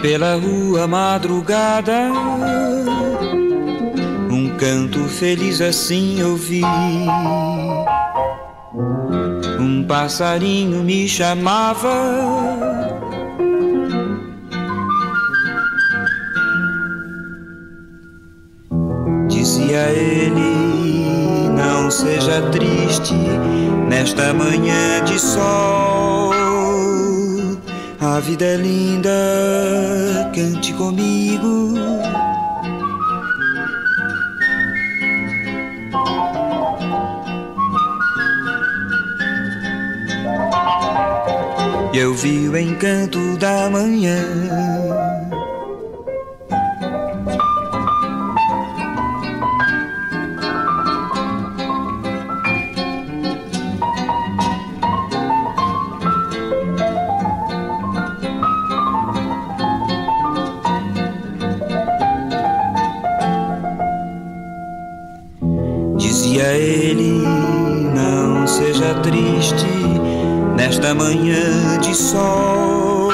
Pela rua madrugada, um canto feliz assim eu vi. Um passarinho me chamava. Dizia ele, não seja triste nesta manhã de sol. A vida é linda, cante comigo. E eu vi o encanto da manhã. Dizia ele, não seja triste nesta manhã de sol.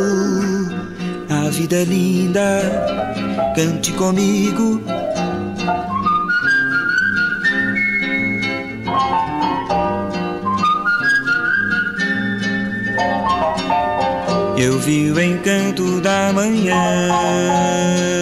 A vida é linda, cante comigo. Eu vi o encanto da manhã.